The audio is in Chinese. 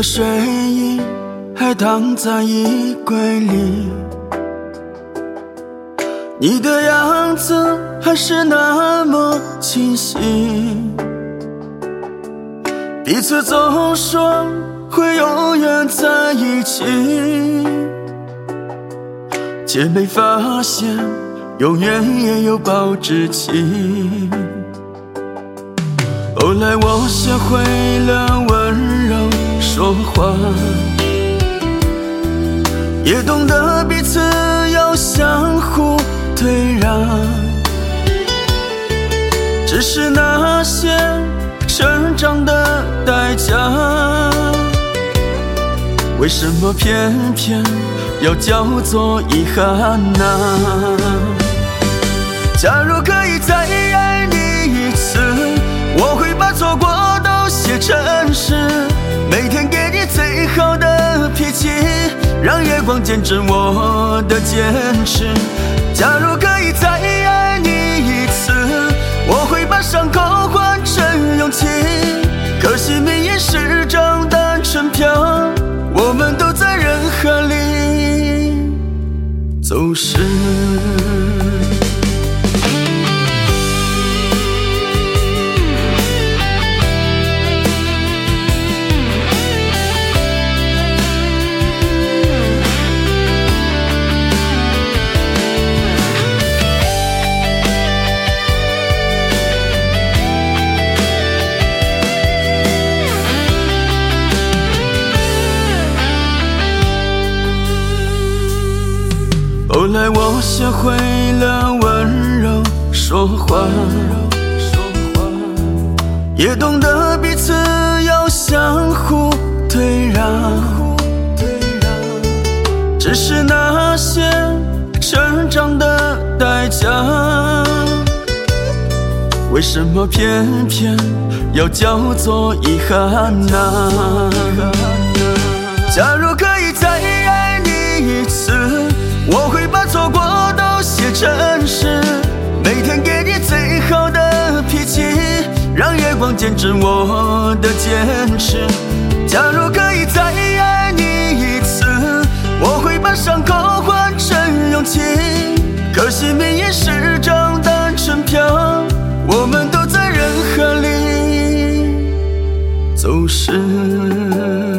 的睡衣还躺在衣柜里，你的样子还是那么清晰，彼此总说会永远在一起，却没发现永远也有保质期。后来我学会了温柔说话，也懂得彼此要相互退让，只是那些成长的代价，为什么偏偏要叫做遗憾呢？假如可以再爱你一次，我会把错过都写成诗，每天给你最好的脾气，让月光见证我的坚持。假如可以再爱你一次，我会把伤口换成勇气，可惜命运是张单程票，我们都在人海里走失。后来我学会了温柔说话，也懂得彼此要相互退让，只是那些成长的代价，为什么偏偏要叫做遗憾呢？假如可以再爱你一次，我会把错过都写成诗，每天给你最好的脾气，让月光见证我的坚持。假如可以再爱你一次，我会把伤口换成勇气，可惜命运是张单程票，我们都在人海里走失。